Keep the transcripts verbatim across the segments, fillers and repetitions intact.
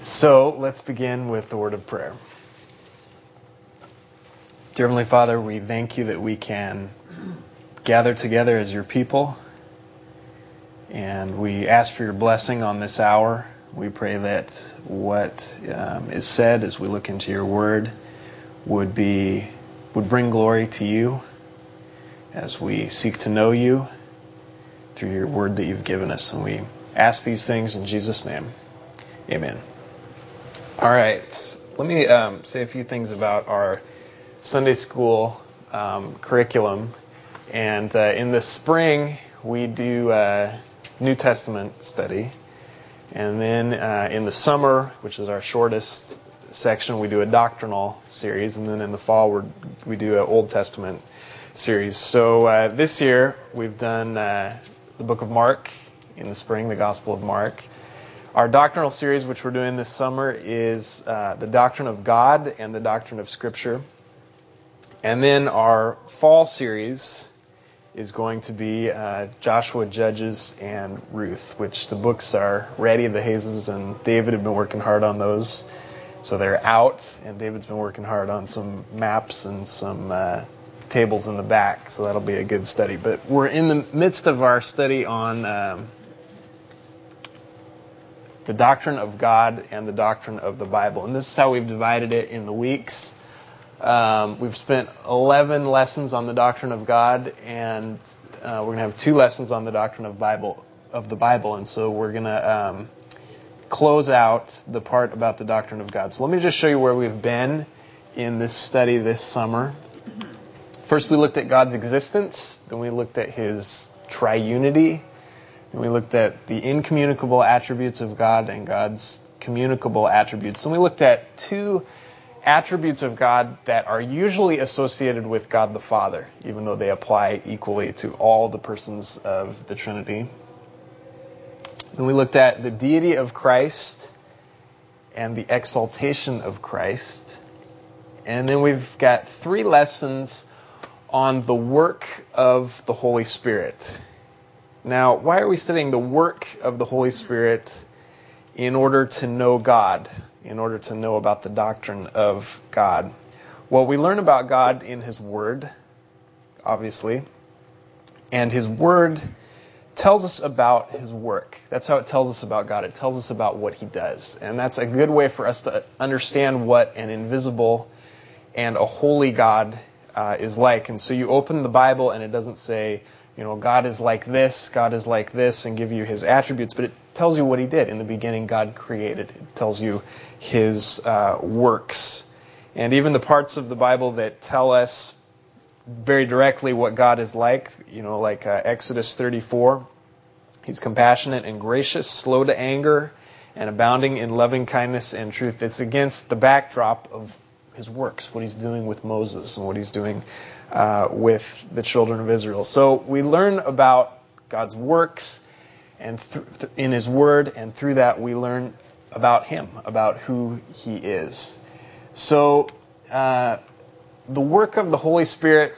So let's begin with the word of prayer. Dear Heavenly Father, we thank you that we can gather together as your people, and we ask for your blessing on this hour. We pray that what um, is said as we look into your word would be would bring glory to you as we seek to know you through your word that you've given us. And we ask these things in Jesus' name. Amen. All right, let me um, say a few things about our Sunday school um, curriculum. And uh, in the spring, we do a New Testament study. And then uh, in the summer, which is our shortest section, we do a doctrinal series. And then in the fall, we're, we do an Old Testament series. So uh, this year, we've done uh, the book of Mark in the spring, the Gospel of Mark. Our doctrinal series, which we're doing this summer, is uh, the doctrine of God and the doctrine of Scripture. And then our fall series is going to be uh, Joshua, Judges, and Ruth, which the books are ready. The Hayeses and David have been working hard on those. So they're out, and David's been working hard on some maps and some uh, tables in the back, so that'll be a good study. But we're in the midst of our study on um, the doctrine of God and the doctrine of the Bible. And this is how we've divided it in the weeks. Um, we've spent eleven lessons on the doctrine of God, and uh, we're going to have two lessons on the doctrine of Bible of the Bible. And so we're going to um, close out the part about the doctrine of God. So let me just show you where we've been in this study this summer. First, we looked at God's existence. Then we looked at His triunity. And we looked at the incommunicable attributes of God and God's communicable attributes. And we looked at two attributes of God that are usually associated with God the Father, even though they apply equally to all the persons of the Trinity. Then we looked at the deity of Christ and the exaltation of Christ. And then we've got three lessons on the work of the Holy Spirit. Now, why are we studying the work of the Holy Spirit in order to know God, in order to know about the doctrine of God? Well, we learn about God in His Word, obviously, and His Word tells us about His work. That's how it tells us about God. It tells us about what He does. And that's a good way for us to understand what an invisible and a holy God uh, is like. And so you open the Bible and it doesn't say, you know, God is like this, God is like this, and give you His attributes, but it tells you what He did. In the beginning, God created. It tells you His uh, works. And even the parts of the Bible that tell us very directly what God is like, you know, like uh, Exodus thirty-four, He's compassionate and gracious, slow to anger, and abounding in loving kindness and truth. It's against the backdrop of His works, what He's doing with Moses and what He's doing uh, with the children of Israel. So we learn about God's works and th- th- in His Word, and through that we learn about Him, about who He is. So uh, the work of the Holy Spirit,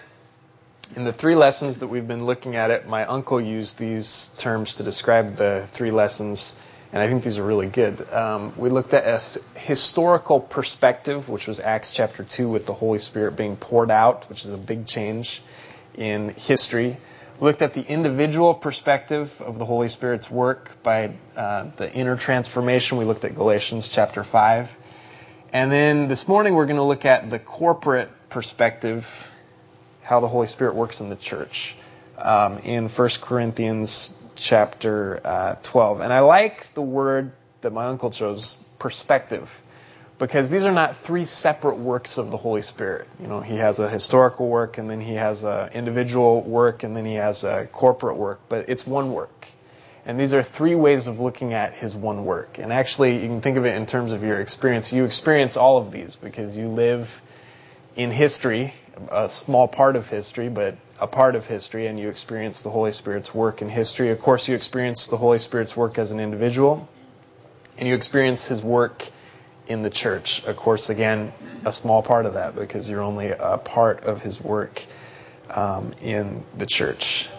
in the three lessons that we've been looking at it, my uncle used these terms to describe the three lessons, and I think these are really good. Um, we looked at a historical perspective, which was Acts chapter two, with the Holy Spirit being poured out, which is a big change in history. We looked at the individual perspective of the Holy Spirit's work by uh, the inner transformation. We looked at Galatians chapter five. And then this morning we're going to look at the corporate perspective, how the Holy Spirit works in the church, um, in First Corinthians chapter uh, twelve. And I like the word that my uncle chose, perspective, because these are not three separate works of the Holy Spirit. You know, He has a historical work, and then He has an individual work, and then He has a corporate work, but it's one work. And these are three ways of looking at His one work. And actually, you can think of it in terms of your experience. You experience all of these because you live in history, a small part of history, but a part of history, and you experience the Holy Spirit's work in history. Of course, you experience the Holy Spirit's work as an individual, and you experience His work in the church. Of course, again, a small part of that, because you're only a part of His work um, in the church.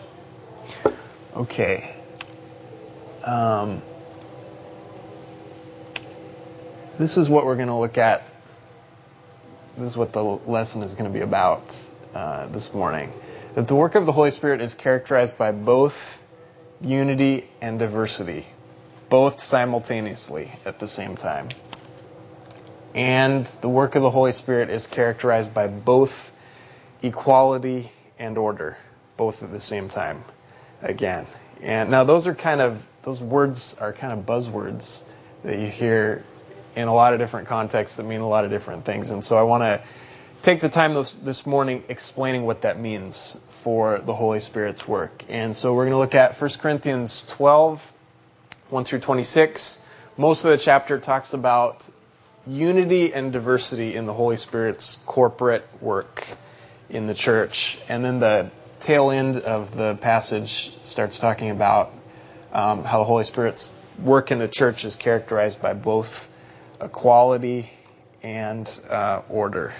Okay. Um, this is what we're going to look at. This is what the lesson is going to be about uh, this morning. That the work of the Holy Spirit is characterized by both unity and diversity, both simultaneously at the same time. And the work of the Holy Spirit is characterized by both equality and order, both at the same time, again. And now those are kind of, those words are kind of buzzwords that you hear in a lot of different contexts that mean a lot of different things. And so I want to take the time this, this morning explaining what that means for the Holy Spirit's work. And so we're going to look at First Corinthians twelve, one through twenty-six. Most of the chapter talks about unity and diversity in the Holy Spirit's corporate work in the church. And then the tail end of the passage starts talking about um, how the Holy Spirit's work in the church is characterized by both equality and uh, order.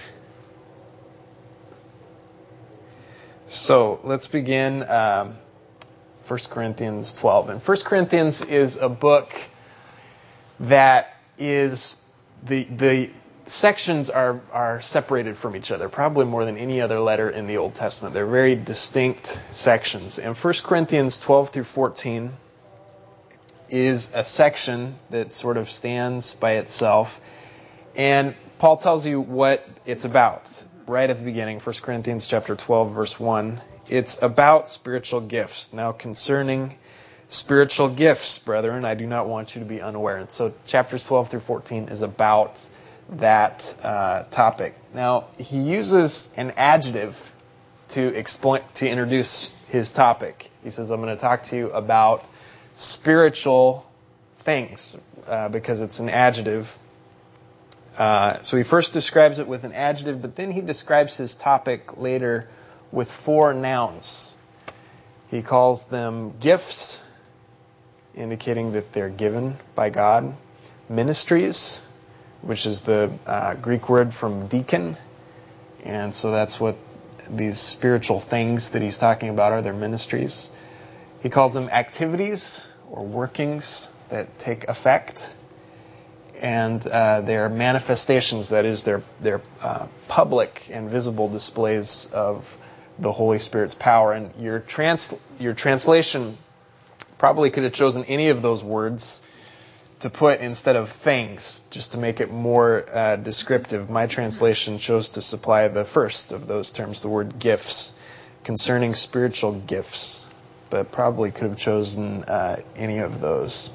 So let's begin um, First Corinthians twelve. And First Corinthians is a book that is, the the sections are, are separated from each other, probably more than any other letter in the Old Testament. They're very distinct sections. And First Corinthians twelve through fourteen is a section that sort of stands by itself. And Paul tells you what it's about right at the beginning, First Corinthians chapter twelve, verse one. It's about spiritual gifts. Now, concerning spiritual gifts, brethren, I do not want you to be unaware. And so chapters twelve through fourteen is about that uh, topic. Now, he uses an adjective to explain, to introduce his topic. He says, I'm going to talk to you about spiritual things, uh, because it's an adjective. Uh, so he first describes it with an adjective, but then he describes his topic later with four nouns. He calls them gifts, indicating that they're given by God. Ministries, which is the uh, Greek word from deacon. And so that's what these spiritual things that he's talking about are, their ministries. He calls them activities or workings that take effect. And uh, their manifestations, that is, their, their uh, public and visible displays of the Holy Spirit's power. And your trans your translation probably could have chosen any of those words to put instead of things, just to make it more uh, descriptive. My translation chose to supply the first of those terms, the word gifts, concerning spiritual gifts, but probably could have chosen uh, any of those.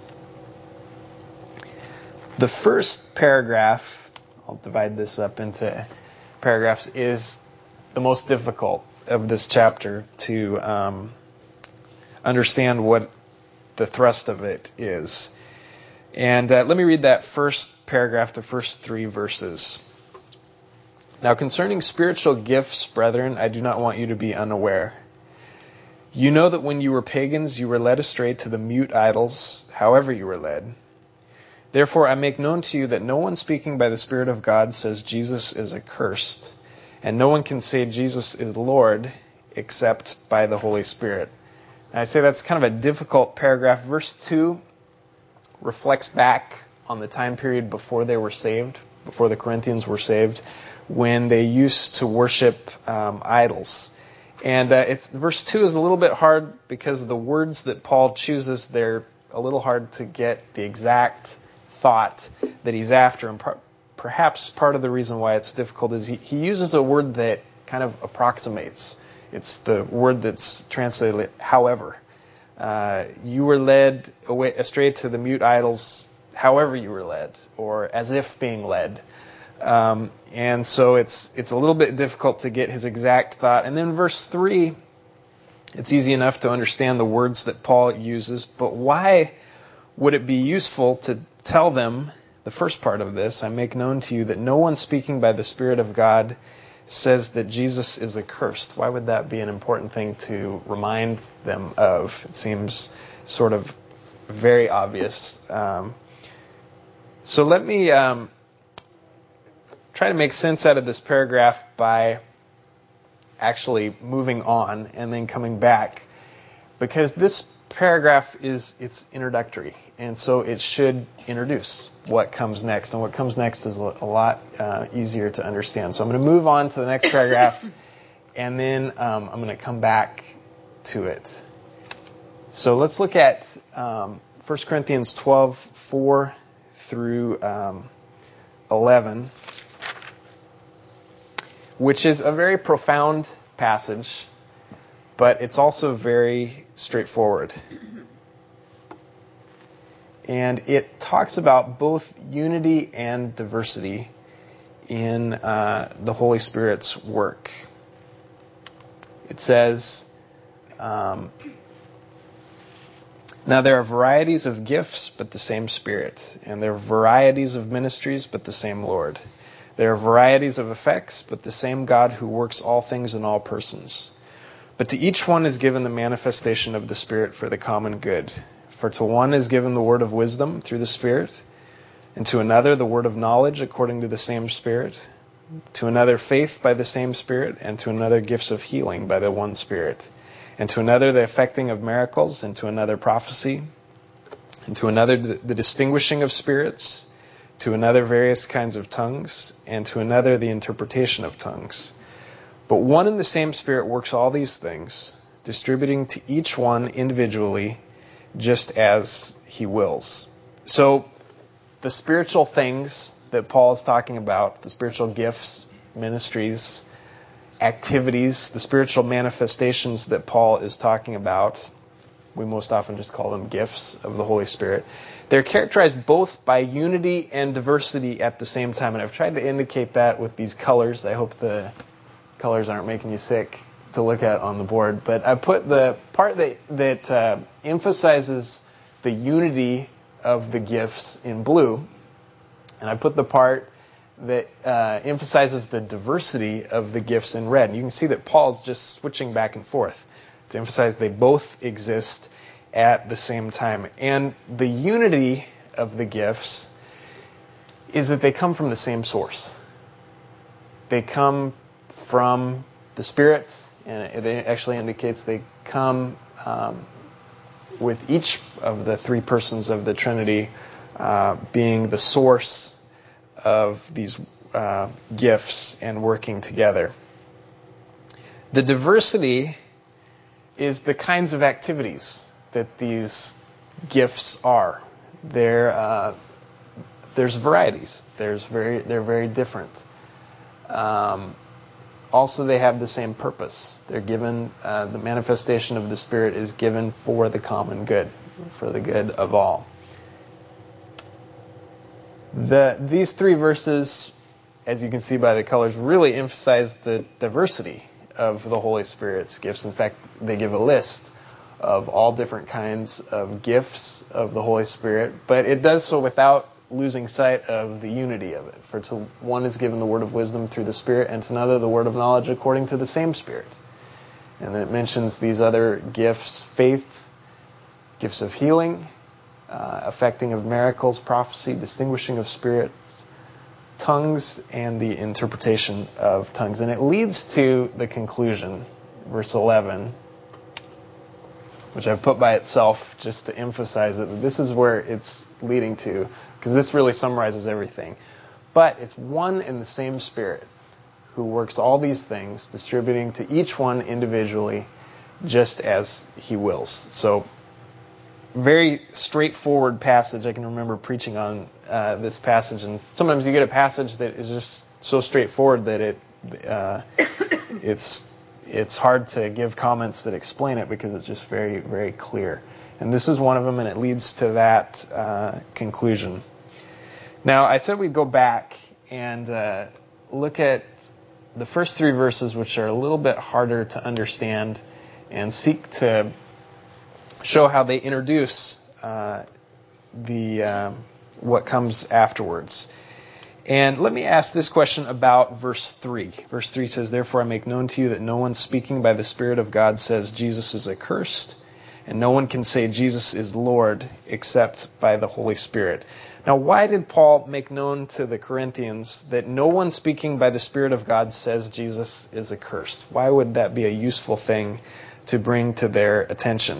The first paragraph, I'll divide this up into paragraphs, is the most difficult of this chapter to um, understand what the thrust of it is. And uh, let me read that first paragraph, the first three verses. Now, concerning spiritual gifts, brethren, I do not want you to be unaware. You know that when you were pagans, you were led astray to the mute idols, however you were led. Therefore, I make known to you that no one speaking by the Spirit of God says Jesus is accursed, and no one can say Jesus is Lord except by the Holy Spirit. And I say that's kind of a difficult paragraph. Verse two reflects back on the time period before they were saved, before the Corinthians were saved, when they used to worship um, idols. And uh, it's verse two is a little bit hard because the words that Paul chooses, they're a little hard to get the exact thought that he's after. And per- perhaps part of the reason why it's difficult is he, he uses a word that kind of approximates. It's the word that's translated, however. Uh, you were led away astray to the mute idols, however you were led, or as if being led. Um, and so it's it's a little bit difficult to get his exact thought. And then verse three, it's easy enough to understand the words that Paul uses, but why would it be useful to tell them the first part of this? I make known to you that no one speaking by the Spirit of God says that Jesus is accursed. Why would that be an important thing to remind them of? It seems sort of very obvious. Um, so let me um, try to make sense out of this paragraph by actually moving on and then coming back. because this paragraph is it's introductory, and so it should introduce what comes next, and what comes next is a lot uh, easier to understand. So I'm going to move on to the next paragraph, and then um, I'm going to come back to it. So let's look at um, First Corinthians twelve, four through um, eleven, which is a very profound passage, but it's also very straightforward. And it talks about both unity and diversity in uh, the Holy Spirit's work. It says, um, now there are varieties of gifts, but the same Spirit. And there are varieties of ministries, but the same Lord. There are varieties of effects, but the same God who works all things in all persons. But to each one is given the manifestation of the Spirit for the common good. For to one is given the word of wisdom through the Spirit, and to another the word of knowledge according to the same Spirit, to another faith by the same Spirit, and to another gifts of healing by the one Spirit, and to another the effecting of miracles, and to another prophecy, and to another the distinguishing of spirits, to another various kinds of tongues, and to another the interpretation of tongues. But one and the same Spirit works all these things, distributing to each one individually just as he wills. So the spiritual things that Paul is talking about, the spiritual gifts, ministries, activities, the spiritual manifestations that Paul is talking about, we most often just call them gifts of the Holy Spirit. They're characterized both by unity and diversity at the same time. And I've tried to indicate that with these colors. I hope the colors aren't making you sick to look at on the board. But I put the part that, that uh, emphasizes the unity of the gifts in blue. And I put the part that uh, emphasizes the diversity of the gifts in red. And you can see that Paul's just switching back and forth to emphasize they both exist at the same time. And the unity of the gifts is that they come from the same source. They come from the Spirit, and it actually indicates they come um, with each of the three persons of the Trinity uh, being the source of these uh, gifts and working together. The diversity is the kinds of activities that these gifts are. They're, uh, there's varieties. There's very, they're very different. Um, also, they have the same purpose. They're given, uh, the manifestation of the Spirit is given for the common good, for the good of all. The, these three verses, as you can see by the colors, really emphasize the diversity of the Holy Spirit's gifts. In fact, they give a list of all different kinds of gifts of the Holy Spirit, but it does so without losing sight of the unity of it. For to one is given the word of wisdom through the Spirit, and to another the word of knowledge according to the same Spirit. And then it mentions these other gifts: faith, gifts of healing, uh, effecting of miracles, prophecy, distinguishing of spirits, tongues, and the interpretation of tongues. And it leads to the conclusion, verse eleven, which I've put by itself just to emphasize that this is where it's leading to, because this really summarizes everything. But it's one and the same Spirit who works all these things, distributing to each one individually just as he wills. So, very straightforward passage. I can remember preaching on uh, this passage, and sometimes you get a passage that is just so straightforward that it uh, it's it's hard to give comments that explain it because it's just very, very clear. And this is one of them, and it leads to that uh, conclusion. Now, I said we'd go back and uh, look at the first three verses, which are a little bit harder to understand, and seek to show how they introduce uh, the um, what comes afterwards. And let me ask this question about verse three. Verse three says, "Therefore I make known to you that no one speaking by the Spirit of God says Jesus is accursed, and no one can say Jesus is Lord except by the Holy Spirit." Now, why did Paul make known to the Corinthians that no one speaking by the Spirit of God says Jesus is accursed? Why would that be a useful thing to bring to their attention.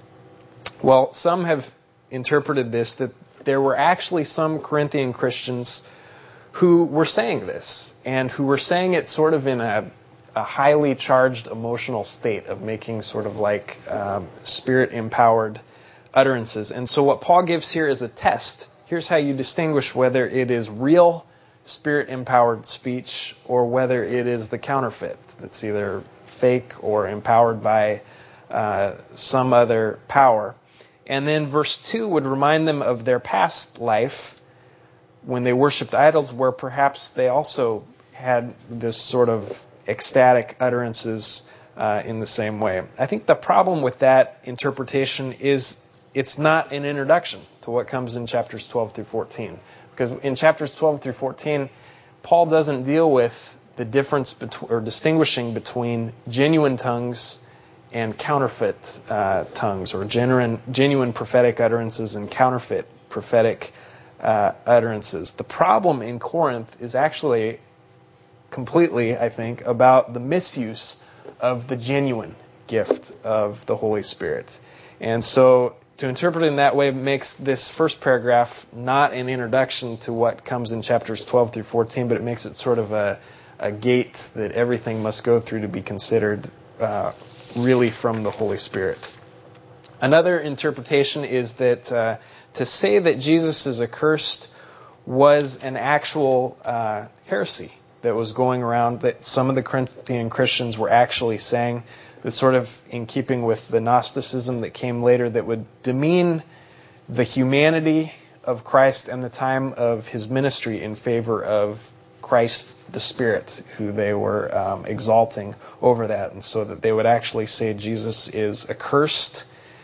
Well, some have interpreted this that there were actually some Corinthian Christians who were saying this, and who were saying it sort of in a, a highly charged emotional state of making sort of like um, spirit-empowered utterances. And so what Paul gives here is a test. Here's how you distinguish whether it is real spirit-empowered speech or whether it is the counterfeit that's either fake or empowered by uh, some other power. And then verse two would remind them of their past life when they worshipped idols, where perhaps they also had this sort of ecstatic utterances uh, in the same way. I think the problem with that interpretation is it's not an introduction to what comes in chapters twelve through fourteen. Because in chapters twelve through fourteen, Paul doesn't deal with the difference between, or distinguishing between genuine tongues and counterfeit uh, tongues, or genuine, genuine prophetic utterances and counterfeit prophetic uh, utterances. The problem in Corinth is actually completely, I think, about the misuse of the genuine gift of the Holy Spirit. And so to interpret it in that way makes this first paragraph not an introduction to what comes in chapters twelve through fourteen, but it makes it sort of a, a gate that everything must go through to be considered uh, really from the Holy Spirit. Another interpretation is that uh, to say that Jesus is accursed was an actual uh, heresy that was going around, that some of the Corinthian Christians were actually saying, that's sort of in keeping with the Gnosticism that came later, that would demean the humanity of Christ and the time of his ministry in favor of Christ the Spirit, who they were um, exalting over that, and so that they would actually say Jesus is accursed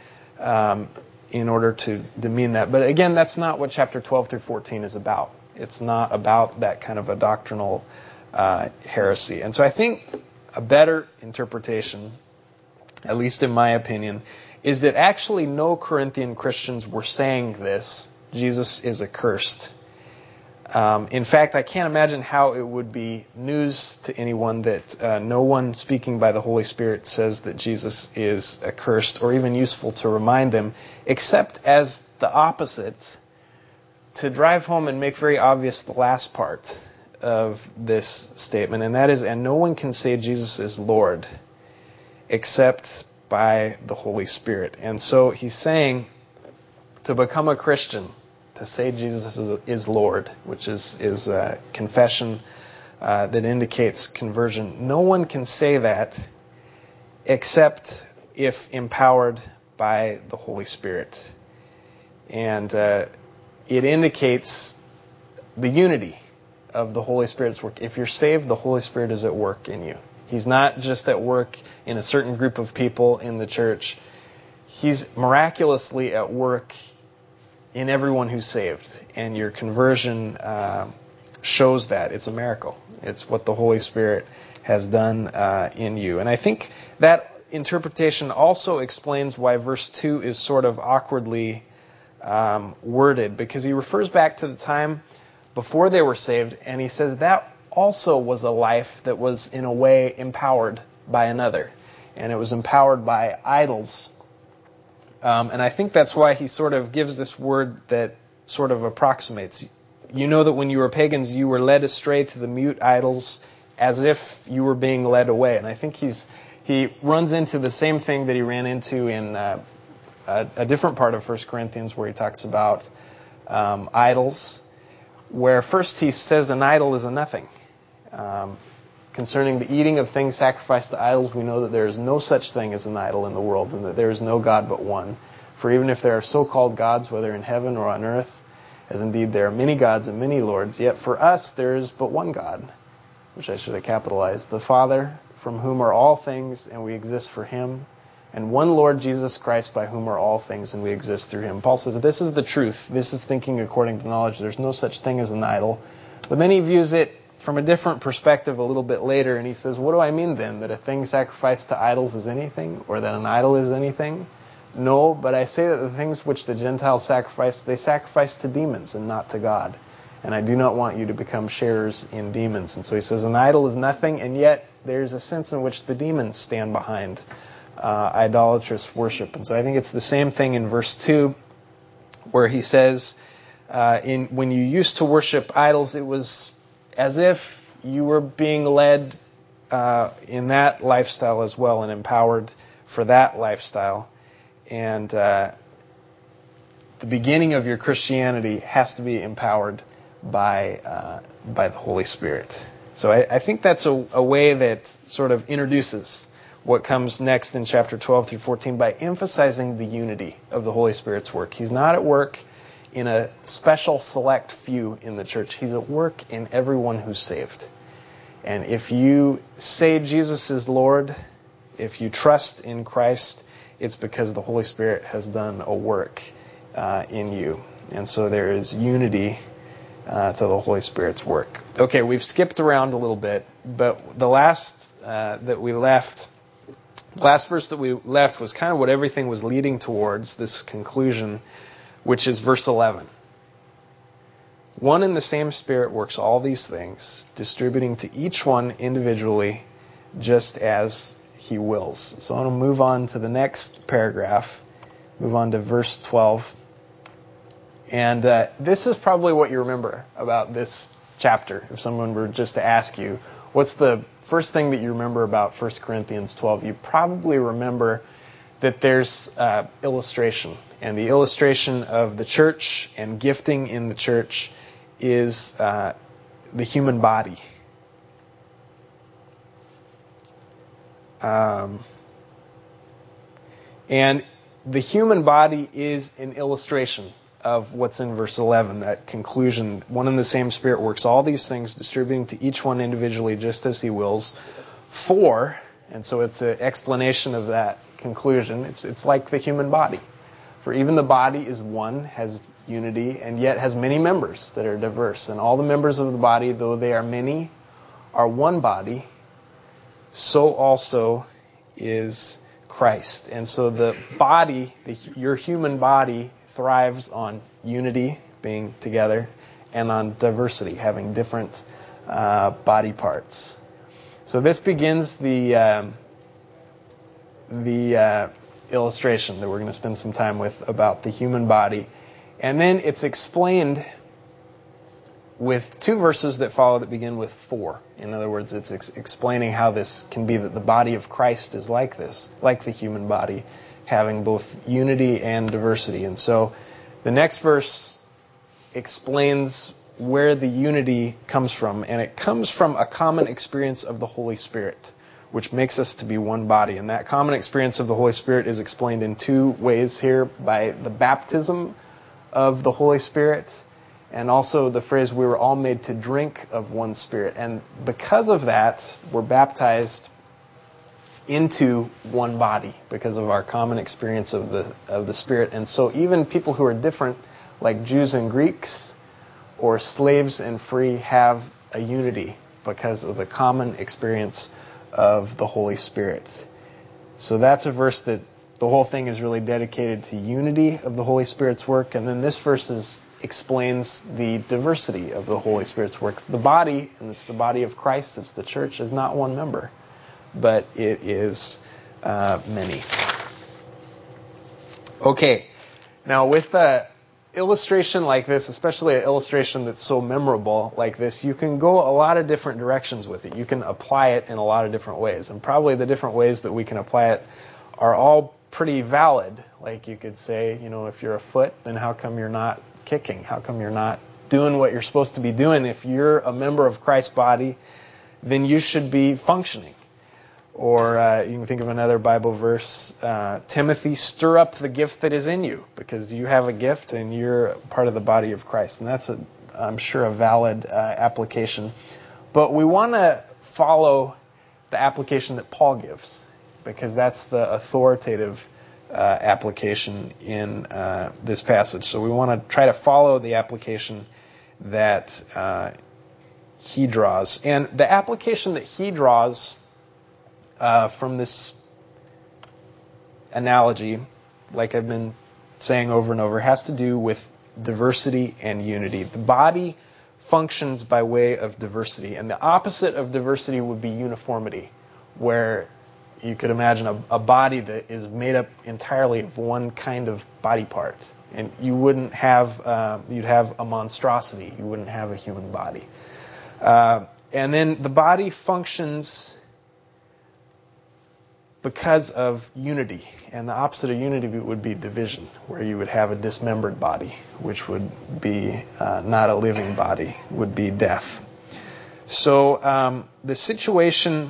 um, in order to demean that. But again, that's not what chapter twelve through fourteen is about. It's not about that kind of a doctrinal uh, heresy. And so I think a better interpretation, at least in my opinion, is that actually no Corinthian Christians were saying this, Jesus is accursed. Um, in fact, I can't imagine how it would be news to anyone that uh, no one speaking by the Holy Spirit says that Jesus is accursed, or even useful to remind them, except as the opposite, to drive home and make very obvious the last part of this statement, and that is, and no one can say Jesus is Lord except by the Holy Spirit. And so he's saying, to become a Christian, to say Jesus is, is Lord, which is, is a confession uh, that indicates conversion, no one can say that except if empowered by the Holy Spirit. And uh, it indicates the unity of the Holy Spirit's work. If you're saved, the Holy Spirit is at work in you. He's not just at work in a certain group of people in the church. He's miraculously at work in everyone who's saved. And your conversion uh, shows that. It's a miracle. It's what the Holy Spirit has done uh, in you. And I think that interpretation also explains why verse two is sort of awkwardly um, worded, because he refers back to the time before they were saved, and he says that also was a life that was in a way empowered by another, and it was empowered by idols. Um, and I think that's why he sort of gives this word that sort of approximates. You know that when you were pagans, you were led astray to the mute idols as if you were being led away. And I think he's he runs into the same thing that he ran into in uh, a, a different part of First Corinthians, where he talks about um, idols, where first he says an idol is a nothing. Um, concerning the eating of things sacrificed to idols, we know that there is no such thing as an idol in the world, and that there is no God but one. For even if there are so-called gods, whether in heaven or on earth, as indeed there are many gods and many lords, yet for us there is but one God, which I should have capitalized, the Father, from whom are all things, and we exist for him, and one Lord Jesus Christ, by whom are all things, and we exist through him. Paul says this is the truth. This is thinking according to knowledge. There's no such thing as an idol. But then he views it from a different perspective a little bit later, and he says, what do I mean then? That a thing sacrificed to idols is anything? Or that an idol is anything? No, but I say that the things which the Gentiles sacrifice, they sacrifice to demons and not to God. And I do not want you to become sharers in demons. And so he says an idol is nothing, and yet there's a sense in which the demons stand behind uh, idolatrous worship. And so I think it's the same thing in verse two, where he says, uh, in when you used to worship idols, it was as if you were being led uh, in that lifestyle as well and empowered for that lifestyle. And uh, the beginning of your Christianity has to be empowered by uh, by the Holy Spirit. So I, I think that's a, a way that sort of introduces what comes next in chapter twelve through fourteen by emphasizing the unity of the Holy Spirit's work. He's not at work in a special select few in the church. He's at work in everyone who's saved. And if you say Jesus is Lord, if you trust in Christ, it's because the Holy Spirit has done a work uh, in you. And so there is unity uh, to the Holy Spirit's work. Okay, we've skipped around a little bit, but the last uh, that we left, the last verse that we left was kind of what everything was leading towards, this conclusion, which is verse eleven. One and the same Spirit works all these things, distributing to each one individually just as He wills. So I want to move on to the next paragraph, move on to verse twelve. And uh, this is probably what you remember about this chapter. If someone were just to ask you, what's the first thing that you remember about First Corinthians twelve? You probably remember that there's uh, illustration. And the illustration of the church and gifting in the church is uh, the human body. Um, and the human body is an illustration of what's in verse eleven, that conclusion. One and the same Spirit works all these things, distributing to each one individually just as He wills. For, and so it's an explanation of that conclusion, it's it's like the human body. For even the body is one, has unity, and yet has many members that are diverse. And all the members of the body, though they are many, are one body, so also is Christ. And so the body, the, your human body, thrives on unity, being together, and on diversity, having different uh, body parts. So this begins the um, the uh, illustration that we're going to spend some time with about the human body. And then it's explained with two verses that follow that begin with for. In other words, it's ex- explaining how this can be that the body of Christ is like this, like the human body, having both unity and diversity. And so the next verse explains where the unity comes from, and it comes from a common experience of the Holy Spirit, which makes us to be one body. And that common experience of the Holy Spirit is explained in two ways here, by the baptism of the Holy Spirit, and also the phrase, we were all made to drink of one Spirit. And because of that, we're baptized into one body because of our common experience of the of the Spirit. And so even people who are different, like Jews and Greeks, or slaves and free, have a unity because of the common experience of the Holy Spirit. So that's a verse that the whole thing is really dedicated to unity of the Holy Spirit's work. And then this verse is, explains the diversity of the Holy Spirit's work. The body, and it's the body of Christ, it's the church, is not one member, but it is uh, many. Okay, now with a illustration like this, especially an illustration that's so memorable like this, you can go a lot of different directions with it. You can apply it in a lot of different ways. And probably the different ways that we can apply it are all pretty valid. Like you could say, you know, if you're a foot, then how come you're not kicking? How come you're not doing what you're supposed to be doing? If you're a member of Christ's body, then you should be functioning. Or uh, you can think of another Bible verse, uh, Timothy, stir up the gift that is in you, because you have a gift and you're part of the body of Christ. And that's, a, I'm sure, a valid uh, application. But we want to follow the application that Paul gives, because that's the authoritative uh, application in uh, this passage. So we want to try to follow the application that uh, he draws. And the application that he draws Uh, from this analogy, like I've been saying over and over, has to do with diversity and unity. The body functions by way of diversity, and the opposite of diversity would be uniformity, where you could imagine a, a body that is made up entirely of one kind of body part. And you wouldn't have, uh, you'd have a monstrosity. You wouldn't have a human body. Uh, and then the body functions because of unity. And the opposite of unity would be division, where you would have a dismembered body, which would be uh, not a living body, would be death. So um, the situation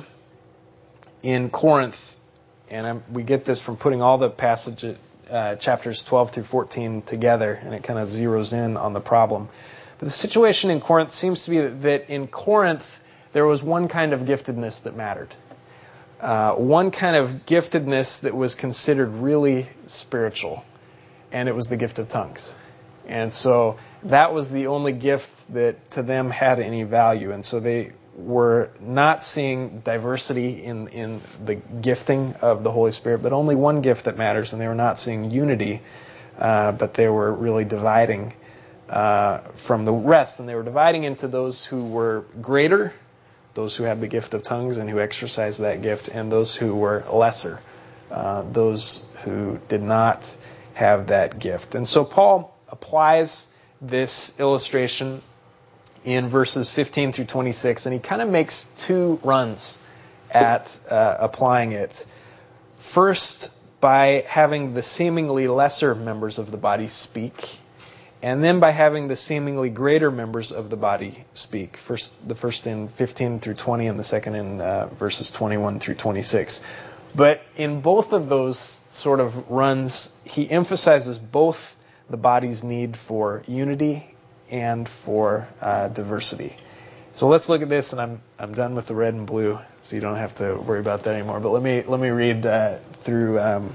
in Corinth, and I'm, we get this from putting all the passages, uh, chapters twelve through fourteen together, and it kind of zeroes in on the problem. But the situation in Corinth seems to be that in Corinth there was one kind of giftedness that mattered. Uh, one kind of giftedness that was considered really spiritual, and it was the gift of tongues. And so that was the only gift that to them had any value. And so they were not seeing diversity in, in the gifting of the Holy Spirit, but only one gift that matters, and they were not seeing unity, uh, but they were really dividing uh, from the rest. And they were dividing into those who were greater, those who had the gift of tongues and who exercised that gift, and those who were lesser, uh, those who did not have that gift. And so Paul applies this illustration in verses fifteen through twenty-six, and he kind of makes two runs at uh, applying it. First, by having the seemingly lesser members of the body speak, and then by having the seemingly greater members of the body speak. First, the first in fifteen through twenty, and the second in uh, verses twenty-one through twenty-six. But in both of those sort of runs, he emphasizes both the body's need for unity and for uh, diversity. So let's look at this, and I'm I'm done with the red and blue, so you don't have to worry about that anymore. But let me let me read uh, through um,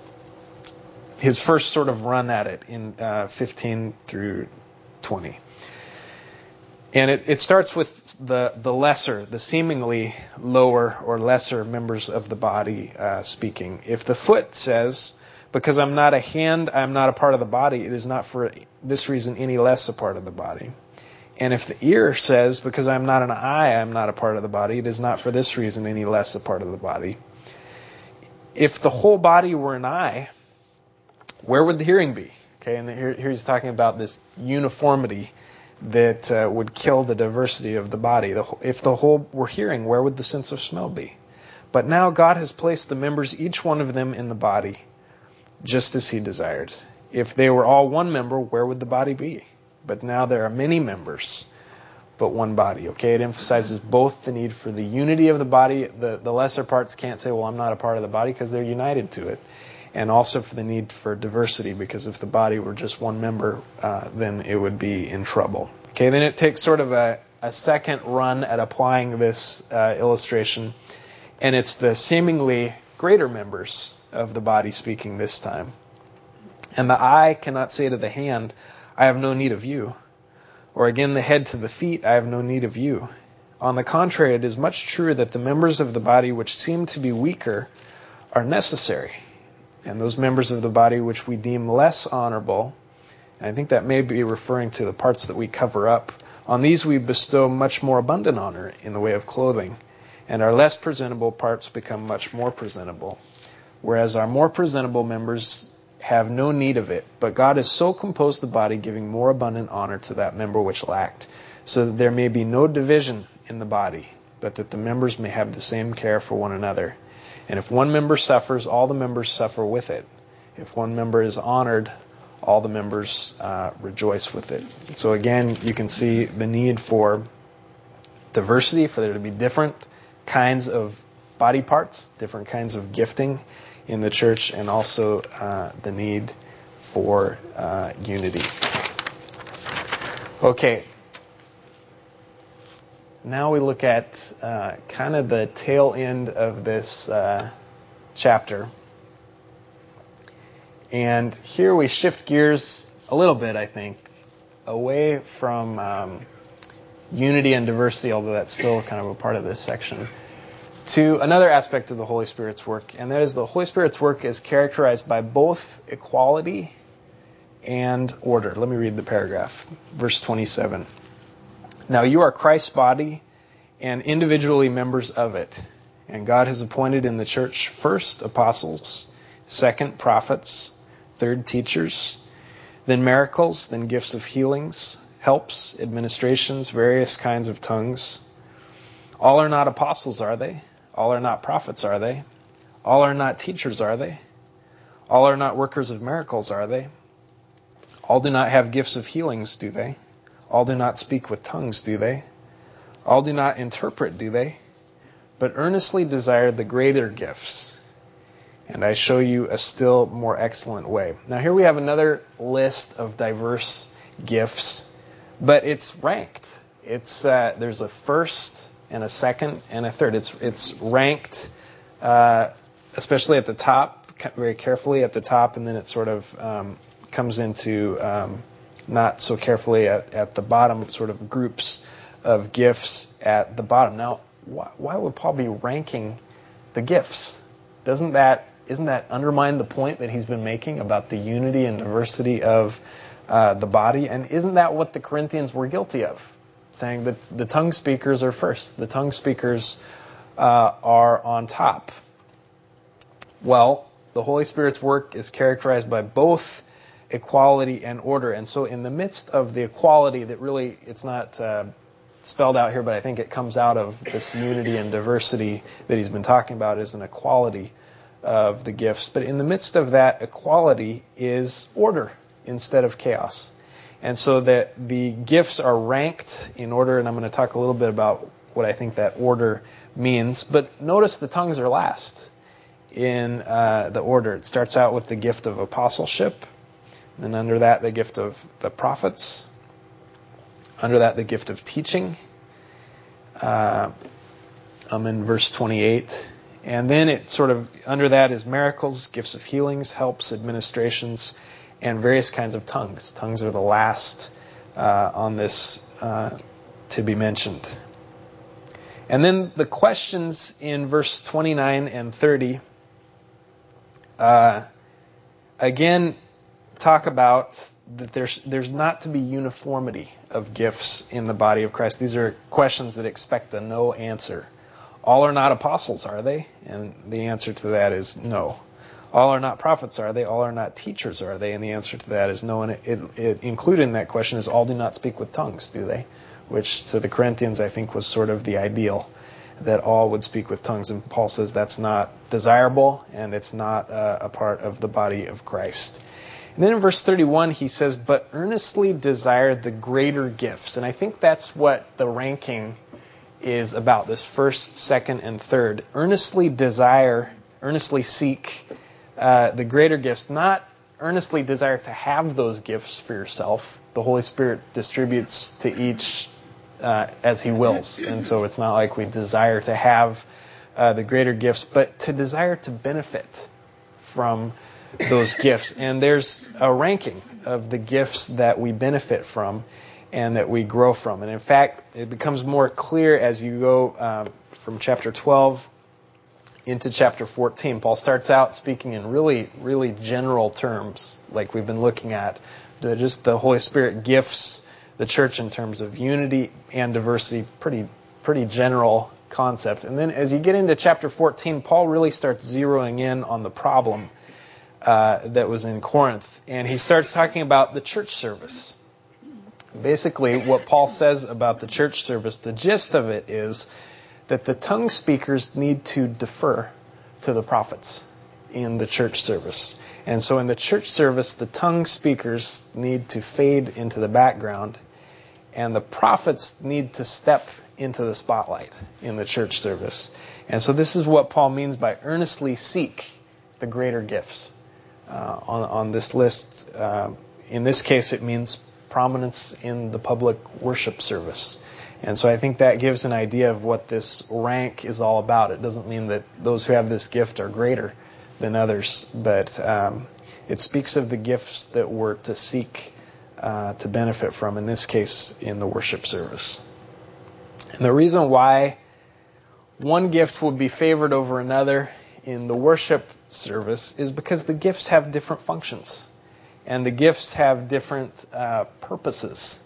his first sort of run at it in uh, fifteen through twenty. And it, it starts with the, the lesser, the seemingly lower or lesser members of the body uh, speaking. If the foot says, because I'm not a hand, I'm not a part of the body, it is not for this reason any less a part of the body. And if the ear says, because I'm not an eye, I'm not a part of the body, it is not for this reason any less a part of the body. If the whole body were an eye, where would the hearing be? Okay, and here, here he's talking about this uniformity that uh, would kill the diversity of the body. The, if the whole were hearing, where would the sense of smell be? But now God has placed the members, each one of them, in the body, just as he desired. If they were all one member, where would the body be? But now there are many members, but one body. Okay, it emphasizes both the need for the unity of the body. The, the lesser parts can't say, well, I'm not a part of the body, because they're united to it. And also for the need for diversity, because if the body were just one member, uh, then it would be in trouble. Okay, then it takes sort of a, a second run at applying this uh, illustration, and it's the seemingly greater members of the body speaking this time. And the eye cannot say to the hand, I have no need of you. Or again, the head to the feet, I have no need of you. On the contrary, it is much truer that the members of the body which seem to be weaker are necessary. And those members of the body which we deem less honorable, and I think that may be referring to the parts that we cover up, on these we bestow much more abundant honor in the way of clothing, and our less presentable parts become much more presentable, whereas our more presentable members have no need of it. But God has so composed the body, giving more abundant honor to that member which lacked, so that there may be no division in the body, but that the members may have the same care for one another. And if one member suffers, all the members suffer with it. If one member is honored, all the members uh, rejoice with it. So again, you can see the need for diversity, for there to be different kinds of body parts, different kinds of gifting in the church, and also uh, the need for uh, unity. Okay. Now we look at uh, kind of the tail end of this uh, chapter. And here we shift gears a little bit, I think, away from um, unity and diversity, although that's still kind of a part of this section, to another aspect of the Holy Spirit's work. And that is the Holy Spirit's work is characterized by both equality and order. Let me read the paragraph. Verse twenty-seven. Now you are Christ's body and individually members of it. And God has appointed in the church first apostles, second prophets, third teachers, then miracles, then gifts of healings, helps, administrations, various kinds of tongues. All are not apostles, are they? All are not prophets, are they? All are not teachers, are they? All are not workers of miracles, are they? All do not have gifts of healings, do they? All do not speak with tongues, do they? All do not interpret, do they? But earnestly desire the greater gifts. And I show you a still more excellent way. Now here we have another list of diverse gifts, but it's ranked. It's uh, there's a first and a second and a third. It's it's ranked, uh, especially at the top, very carefully at the top, and then it sort of um, comes into um, not so carefully at, at the bottom. It sort of groups of gifts at the bottom. Now, why, why would Paul be ranking the gifts? Doesn't that isn't that undermine the point that he's been making about the unity and diversity of uh, the body? And isn't that what the Corinthians were guilty of? Saying that the tongue speakers are first. The tongue speakers uh, are on top. Well, the Holy Spirit's work is characterized by both equality and order. And so in the midst of the equality that really, it's not uh, spelled out here, but I think it comes out of this unity and diversity that he's been talking about is an equality of the gifts. But in the midst of that equality is order instead of chaos. And so that the gifts are ranked in order, and I'm going to talk a little bit about what I think that order means. But notice the tongues are last in uh, the order. It starts out with the gift of apostleship, and then under that the gift of the prophets, under that the gift of teaching. Uh, I'm in verse twenty-eight. And then it sort of, under that is miracles, gifts of healings, helps, administrations, and various kinds of tongues. Tongues are the last uh, on this uh, to be mentioned. And then the questions in verse twenty-nine and thirty, uh, again, talk about that there's there's not to be uniformity of gifts in the body of Christ. These are questions that expect a no answer. All are not apostles, are they? And the answer to that is no. All are not prophets, are they? All are not teachers, are they? And the answer to that is no. And it, it, it included in that question is all do not speak with tongues, do they? Which to the Corinthians, I think, was sort of the ideal, that all would speak with tongues. And Paul says that's not desirable, and it's not uh, a part of the body of Christ. And then in verse thirty-one, he says, but earnestly desire the greater gifts. And I think that's what the ranking is about, this first, second, and third. Earnestly desire, earnestly seek uh, the greater gifts, not earnestly desire to have those gifts for yourself. The Holy Spirit distributes to each uh, as He wills. And so it's not like we desire to have uh, the greater gifts, but to desire to benefit from those gifts. And there's a ranking of the gifts that we benefit from and that we grow from. And in fact, it becomes more clear as you go um, from chapter twelve into chapter fourteen. Paul starts out speaking in really, really general terms, like we've been looking at. The, just the Holy Spirit gifts the church in terms of unity and diversity, pretty, pretty general concept. And then as you get into chapter fourteen, Paul really starts zeroing in on the problem uh, that was in Corinth. And he starts talking about the church service. Basically, what Paul says about the church service, the gist of it is that the tongue speakers need to defer to the prophets in the church service. And so in the church service, the tongue speakers need to fade into the background, and the prophets need to step into the spotlight in the church service. And so this is what Paul means by earnestly seek the greater gifts. Uh, on, on this list, uh, in this case, it means prominence in the public worship service. And so I think that gives an idea of what this rank is all about. It doesn't mean that those who have this gift are greater than others, but um, it speaks of the gifts that we're to seek uh, to benefit from, in this case, in the worship service. And the reason why one gift would be favored over another in the worship service is because the gifts have different functions. And the gifts have different uh, purposes.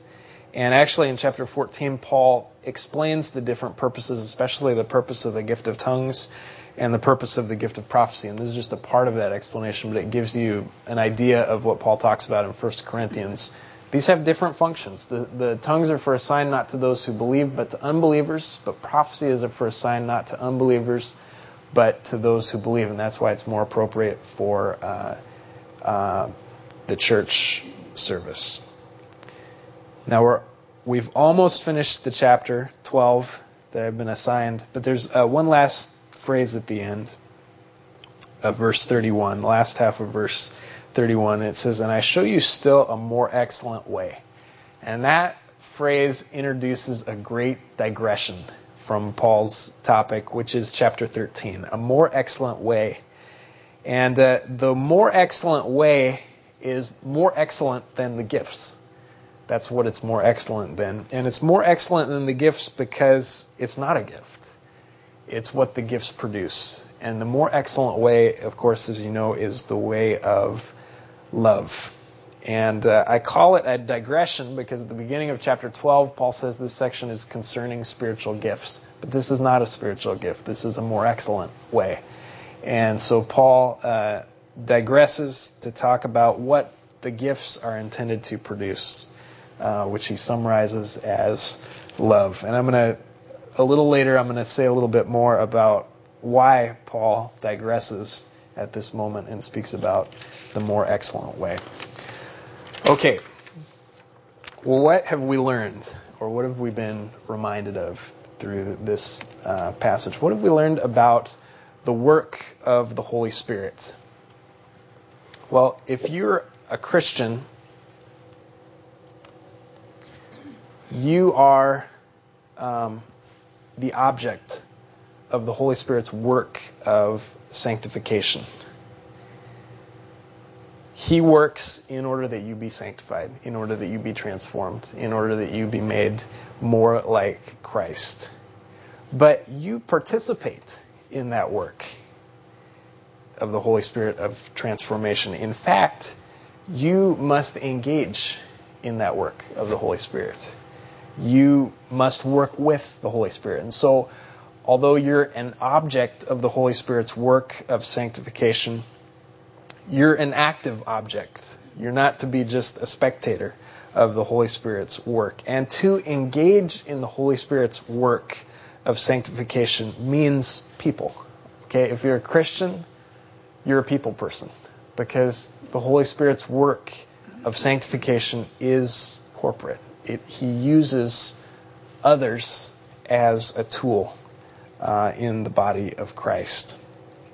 And actually in chapter fourteen, Paul explains the different purposes, especially the purpose of the gift of tongues and the purpose of the gift of prophecy. And this is just a part of that explanation, but it gives you an idea of what Paul talks about in First Corinthians. These have different functions. The, the tongues are for a sign not to those who believe, but to unbelievers. But prophecy is for a sign not to unbelievers, but to those who believe. And that's why it's more appropriate for uh, uh, the church service. Now we're, we've almost finished the chapter twelve that I've been assigned, but there's uh, one last phrase at the end of verse thirty-one, the last half of verse thirty-one. It says, "And I show you still a more excellent way." And that phrase introduces a great digression from Paul's topic, which is chapter thirteen, a more excellent way. And uh, the more excellent way is more excellent than the gifts. That's what it's more excellent than. And it's more excellent than the gifts because it's not a gift. It's what the gifts produce. And the more excellent way, of course, as you know, is the way of love. And uh, I call it a digression because at the beginning of chapter twelve, Paul says this section is concerning spiritual gifts. But this is not a spiritual gift. This is a more excellent way. And so Paul uh, digresses to talk about what the gifts are intended to produce. Uh, which he summarizes as love. And I'm going to, a little later, I'm going to say a little bit more about why Paul digresses at this moment and speaks about the more excellent way. Okay. Well, what have we learned, or what have we been reminded of through this uh, passage? What have we learned about the work of the Holy Spirit? Well, if you're a Christian, you are um, the object of the Holy Spirit's work of sanctification. He works in order that you be sanctified, in order that you be transformed, in order that you be made more like Christ. But you participate in that work of the Holy Spirit of transformation. In fact, you must engage in that work of the Holy Spirit. You must work with the Holy Spirit. And so, although you're an object of the Holy Spirit's work of sanctification, you're an active object. You're not to be just a spectator of the Holy Spirit's work. And to engage in the Holy Spirit's work of sanctification means people. Okay, if you're a Christian, you're a people person, because the Holy Spirit's work of sanctification is corporate. It, he uses others as a tool uh, in the body of Christ.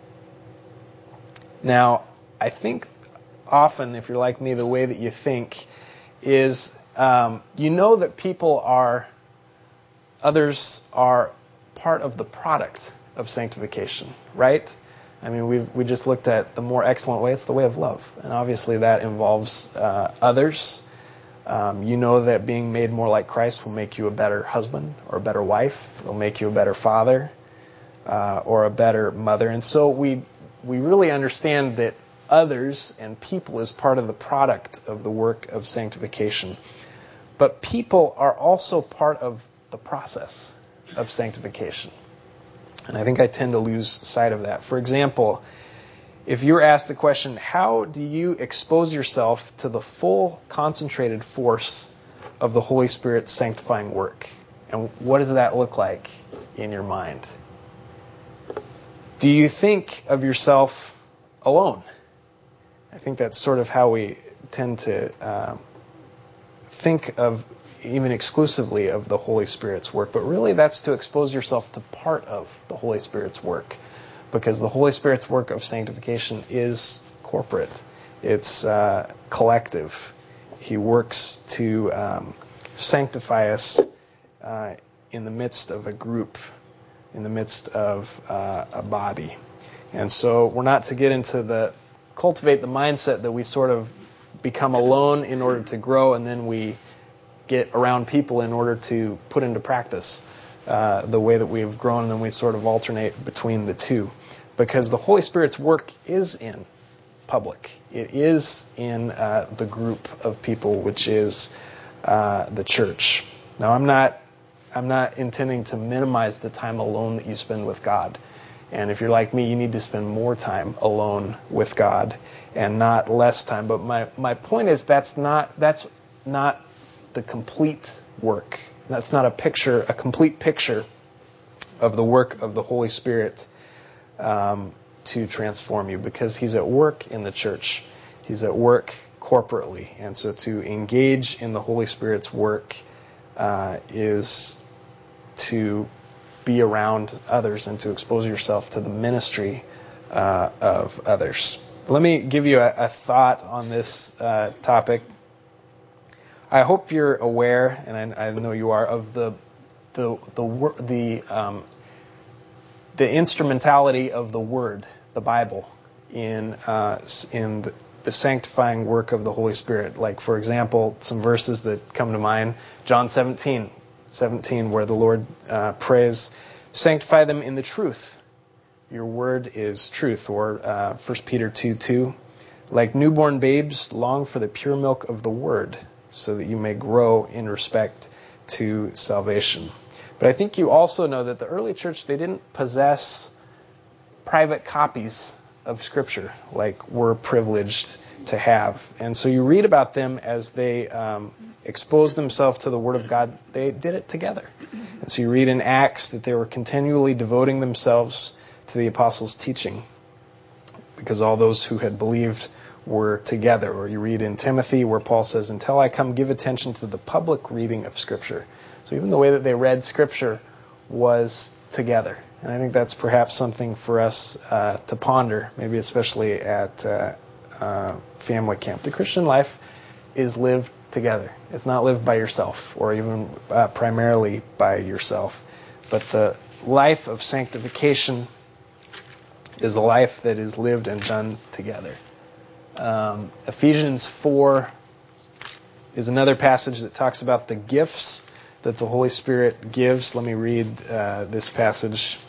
Now, I think often, if you're like me, the way that you think is um, you know that people are, others are part of the product of sanctification, right? I mean, we we just looked at the more excellent way. It's the way of love. And obviously that involves uh, others. Um, you know that being made more like Christ will make you a better husband or a better wife. It'll make you a better father uh, or a better mother. And so we we really understand that others and people is part of the product of the work of sanctification. But people are also part of the process of sanctification. And I think I tend to lose sight of that. For example, if you were asked the question, how do you expose yourself to the full concentrated force of the Holy Spirit's sanctifying work? And what does that look like in your mind? Do you think of yourself alone? I think that's sort of how we tend to um, think of even exclusively of the Holy Spirit's work. But really that's to expose yourself to part of the Holy Spirit's work. Because the Holy Spirit's work of sanctification is corporate. It's uh, collective. He works to um, sanctify us uh, in the midst of a group, in the midst of uh, a body. And so we're not to get into the, cultivate the mindset that we sort of become alone in order to grow, and then we get around people in order to put into practice uh, the way that we've grown, and then we sort of alternate between the two. Because the Holy Spirit's work is in public. It is in uh, the group of people, which is uh, the church. Now, I'm not I'm not intending to minimize the time alone that you spend with God. And if you're like me, you need to spend more time alone with God and not less time. But my, my point is that's not that's not the complete work. That's not a picture, a complete picture of the work of the Holy Spirit um, to transform you, because He's at work in the church. He's at work corporately. And so to engage in the Holy Spirit's work uh, is to be around others and to expose yourself to the ministry uh, of others. Let me give you a, a thought on this uh, topic. I hope you're aware, and I, I know you are, of the the the the um, the instrumentality of the Word, the Bible, in uh, in the, the sanctifying work of the Holy Spirit. Like, for example, some verses that come to mind: John seventeen, seventeen, where the Lord uh, prays, "Sanctify them in the truth. Your word is truth." Or uh, First Peter two two, "Like newborn babes, long for the pure milk of the Word, so that you may grow in respect to salvation." But I think you also know that the early church, they didn't possess private copies of Scripture like we're privileged to have. And so you read about them as they um, exposed themselves to the Word of God. They did it together. And so you read in Acts that they were continually devoting themselves to the apostles' teaching, because all those who had believed were together. Or you read in Timothy where Paul says, "Until I come, give attention to the public reading of Scripture." So even the way that they read Scripture was together. And I think that's perhaps something for us uh, to ponder, maybe especially at uh, uh, family camp. The Christian life is lived together. It's not lived by yourself, or even uh, primarily by yourself. But the life of sanctification is a life that is lived and done together. Um, Ephesians four is another passage that talks about the gifts that the Holy Spirit gives. Let me read uh, this passage.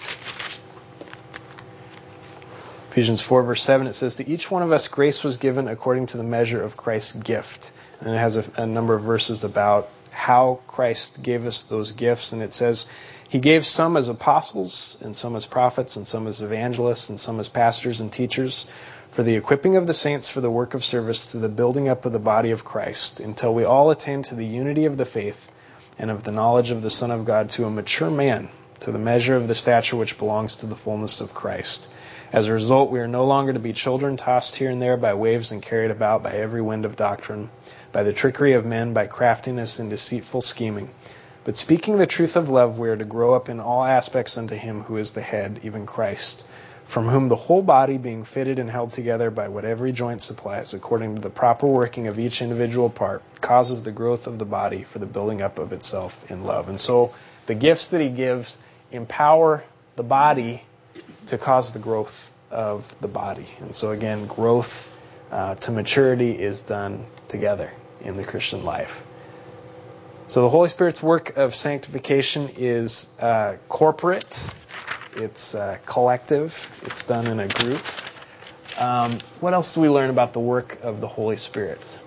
Ephesians four, verse seven, it says, "To each one of us grace was given according to the measure of Christ's gift." And it has a, a number of verses about how Christ gave us those gifts. And it says, "He gave some as apostles, and some as prophets, and some as evangelists, and some as pastors and teachers, for the equipping of the saints for the work of service, to the building up of the body of Christ, until we all attain to the unity of the faith and of the knowledge of the Son of God, to a mature man, to the measure of the stature which belongs to the fullness of Christ. As a result, we are no longer to be children, tossed here and there by waves and carried about by every wind of doctrine, by the trickery of men, by craftiness and deceitful scheming. But speaking the truth of love, we are to grow up in all aspects unto Him who is the head, even Christ, from whom the whole body, being fitted and held together by what every joint supplies, according to the proper working of each individual part, causes the growth of the body for the building up of itself in love." And so the gifts that He gives empower the body to cause the growth of the body. And so again, growth uh, to maturity is done together in the Christian life. So the Holy Spirit's work of sanctification is uh, corporate. It's uh, collective. It's done in a group. Um, what else do we learn about the work of the Holy Spirit?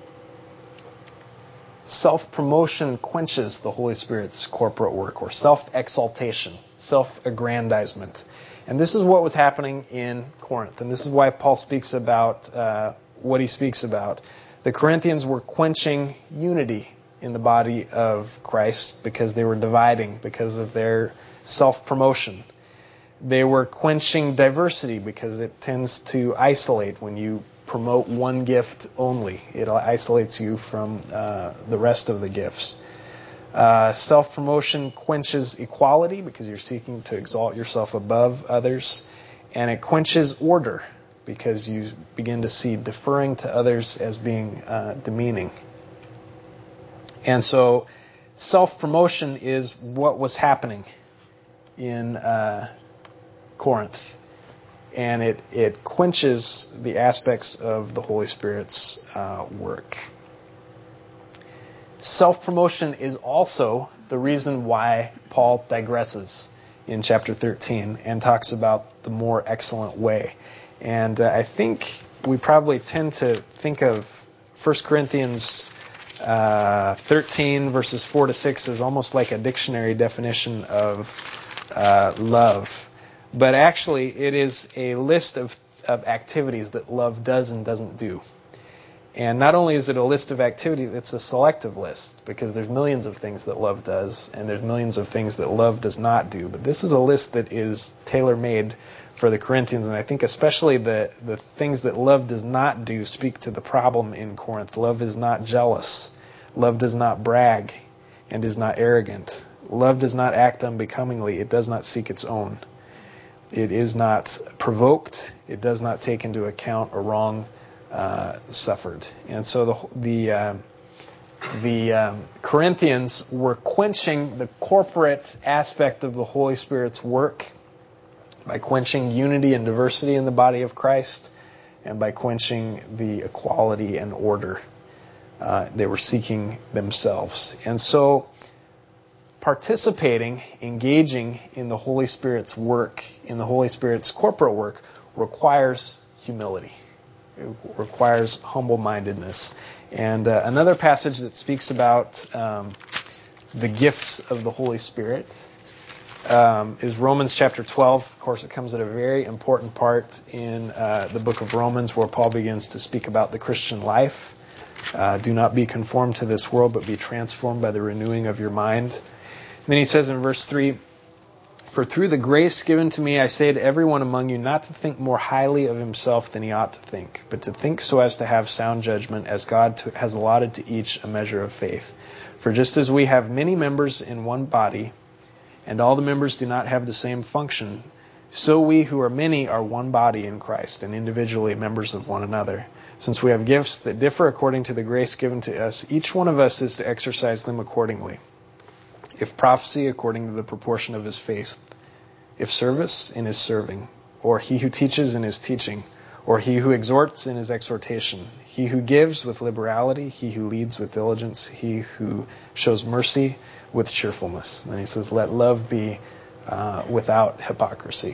Self-promotion quenches the Holy Spirit's corporate work, or self-exaltation, self-aggrandizement. And this is what was happening in Corinth. And this is why Paul speaks about uh, what he speaks about. The Corinthians were quenching unity in the body of Christ because they were dividing because of their self-promotion. They were quenching diversity because it tends to isolate when you promote one gift only. It isolates you from uh, the rest of the gifts. Uh, self-promotion quenches equality because you're seeking to exalt yourself above others. And it quenches order because you begin to see deferring to others as being uh, demeaning. And so self-promotion is what was happening in uh, Corinth. And it, it quenches the aspects of the Holy Spirit's uh, work. Self-promotion is also the reason why Paul digresses in chapter thirteen and talks about the more excellent way. And uh, I think we probably tend to think of First Corinthians uh, thirteen, verses four to six is almost like a dictionary definition of uh, love. But actually, it is a list of, of activities that love does and doesn't do. And not only is it a list of activities, it's a selective list, because there's millions of things that love does, and there's millions of things that love does not do. But this is a list that is tailor-made for the Corinthians, and I think especially the, the things that love does not do speak to the problem in Corinth. Love is not jealous. Love does not brag and is not arrogant. Love does not act unbecomingly. It does not seek its own. It is not provoked. It does not take into account a wrong uh, suffered. And so the the uh, the um, Corinthians were quenching the corporate aspect of the Holy Spirit's work by quenching unity and diversity in the body of Christ, and by quenching the equality and order uh, they were seeking themselves. And so participating, engaging in the Holy Spirit's work, in the Holy Spirit's corporate work, requires humility. It requires humble-mindedness. And uh, another passage that speaks about um, the gifts of the Holy Spirit um, is Romans chapter twelve. Of course, it comes at a very important part in uh, the book of Romans, where Paul begins to speak about the Christian life. Uh, do not be conformed to this world, but be transformed by the renewing of your mind. And then he says in verse three, for through the grace given to me, I say to everyone among you not to think more highly of himself than he ought to think, but to think so as to have sound judgment, as God to, has allotted to each a measure of faith. For just as we have many members in one body, and all the members do not have the same function, so we who are many are one body in Christ, and individually members of one another. Since we have gifts that differ according to the grace given to us, each one of us is to exercise them accordingly. If prophecy, according to the proportion of his faith. If service, in his serving. Or he who teaches, in his teaching. Or he who exhorts, in his exhortation. He who gives with liberality. He who leads with diligence. He who shows mercy with cheerfulness. And he says, let love be uh, without hypocrisy.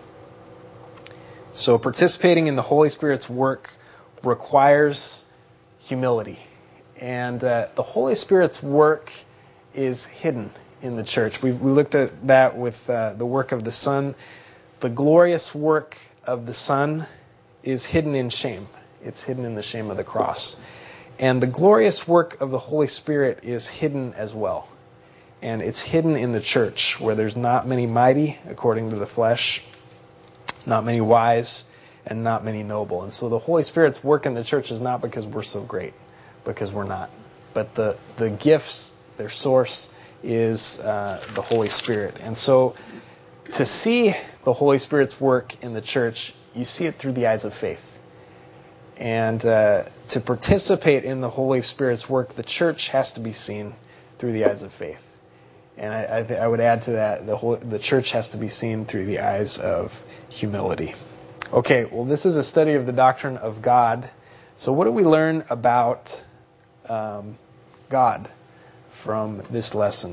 So participating in the Holy Spirit's work requires humility. And uh, the Holy Spirit's work is hidden in the church. We we looked at that with uh, the work of the Son. The glorious work of the Son is hidden in shame. It's hidden in the shame of the cross. And the glorious work of the Holy Spirit is hidden as well. And it's hidden in the church, where there's not many mighty, according to the flesh, not many wise, and not many noble. And so the Holy Spirit's work in the church is not because we're so great, because we're not. But the, the gifts, their source is uh, the Holy Spirit. And so to see the Holy Spirit's work in the church, you see it through the eyes of faith. And uh, to participate in the Holy Spirit's work, the church has to be seen through the eyes of faith. And I, I, th- I would add to that, the whole, the church has to be seen through the eyes of humility. Okay, well, this is a study of the doctrine of God. So what do we learn about um, God from this lesson?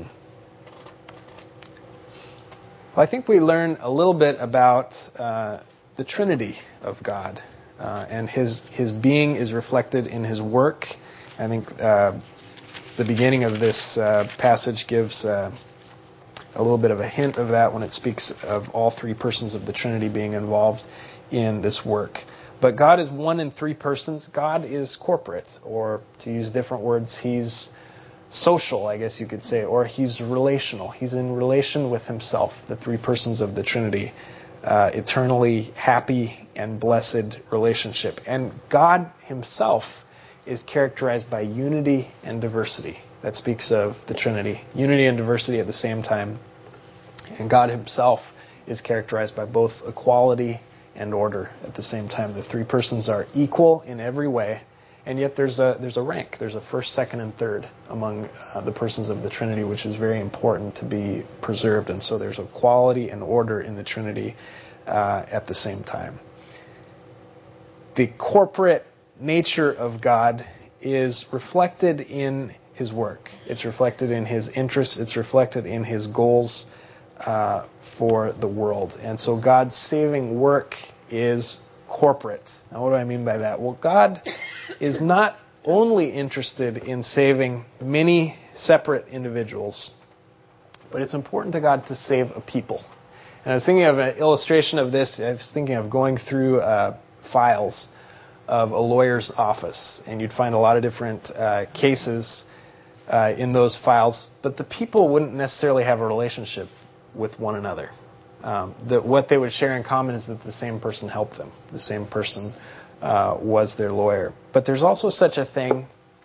Well, I think we learn a little bit about uh, the Trinity of God. Uh, and his his being is reflected in his work. I think uh, the beginning of this uh, passage gives uh, a little bit of a hint of that when it speaks of all three persons of the Trinity being involved in this work. But God is one in three persons. God is corporate, or to use different words, he's social, I guess you could say, or he's relational. He's in relation with himself, the three persons of the Trinity. Uh, eternally happy and blessed relationship. And God himself is characterized by unity and diversity. That speaks of the Trinity. Unity and diversity at the same time. And God himself is characterized by both equality and order at the same time. The three persons are equal in every way, and yet there's a there's a rank. There's a first, second, and third among uh, the persons of the Trinity, which is very important to be preserved. And so there's equality and order in the Trinity uh, at the same time. The corporate nature of God is reflected in his work. It's reflected in his interests. It's reflected in his goals uh, for the world. And so God's saving work is corporate. Now, what do I mean by that? Well, God is not only interested in saving many separate individuals, but it's important to God to save a people. And I was thinking of an illustration of this. I was thinking of going through uh, files of a lawyer's office, and you'd find a lot of different uh, cases uh, in those files, but the people wouldn't necessarily have a relationship with one another. Um, that what they would share in common is that the same person helped them. The same person uh, was their lawyer. But there's also such a thing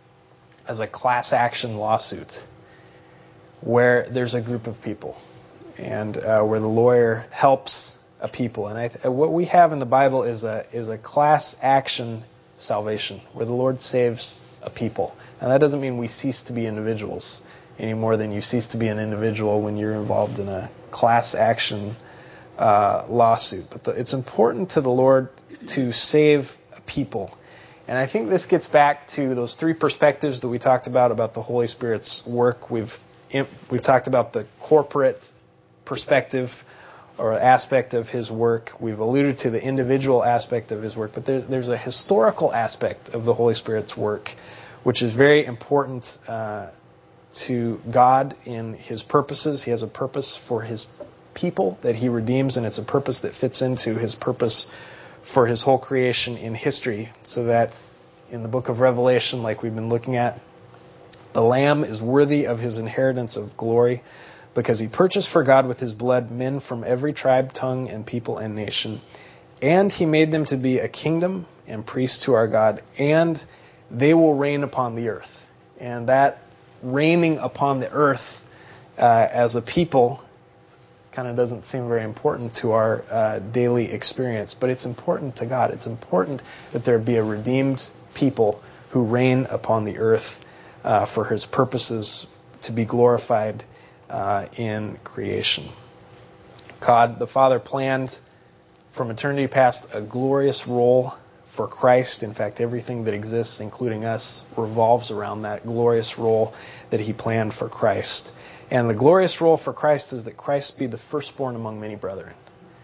as a class action lawsuit, where there's a group of people, and uh, where the lawyer helps a people. And I th- what we have in the Bible is a is a class action salvation, where the Lord saves a people. And that doesn't mean we cease to be individuals any more than you cease to be an individual when you're involved in a class action uh, lawsuit. But the, it's important to the Lord to save a people. And I think this gets back to those three perspectives that we talked about, about the Holy Spirit's work. We've we've talked about the corporate perspective or aspect of his work. We've alluded to the individual aspect of his work, but there's, there's a historical aspect of the Holy Spirit's work, which is very important uh, to God in his purposes. He has a purpose for his people that he redeems, and it's a purpose that fits into his purpose for his whole creation in history, so that in the book of Revelation, like we've been looking at, the Lamb is worthy of his inheritance of glory, because he purchased for God with his blood men from every tribe, tongue, and people and nation. And he made them to be a kingdom and priests to our God, and they will reign upon the earth. And that reigning upon the earth uh, as a people kind of doesn't seem very important to our uh, daily experience, but it's important to God. It's important that there be a redeemed people who reign upon the earth uh, for his purposes to be glorified Uh, in creation. God, the Father, planned from eternity past a glorious role for Christ. In fact, everything that exists, including us, revolves around that glorious role that he planned for Christ. And the glorious role for Christ is that Christ be the firstborn among many brethren.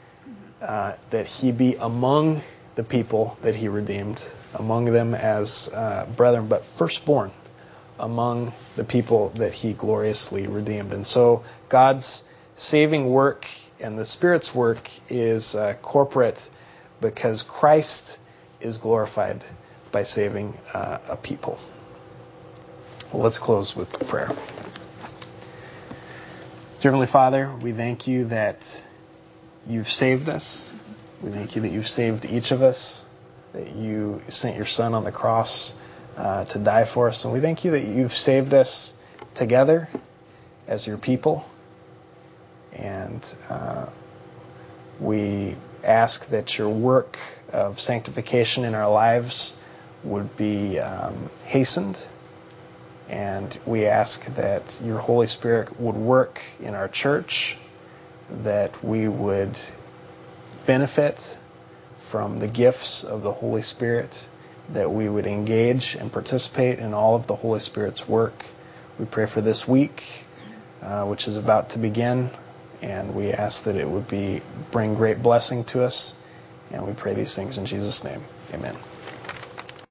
Uh, that he be among the people that he redeemed, among them as uh, brethren, but firstborn among the people that he gloriously redeemed. And so God's saving work and the Spirit's work is uh, corporate, because Christ is glorified by saving uh, a people. Well, let's close with prayer. Dear Heavenly Father, we thank you that you've saved us. We thank you that you've saved each of us, that you sent your Son on the cross Uh, to die for us. And we thank you that you've saved us together as your people. And uh, we ask that your work of sanctification in our lives would be um, hastened. And we ask that your Holy Spirit would work in our church, that we would benefit from the gifts of the Holy Spirit, that we would engage and participate in all of the Holy Spirit's work. We pray for this week, uh, which is about to begin, and we ask that it would be bring great blessing to us, and we pray these things in Jesus' name. Amen.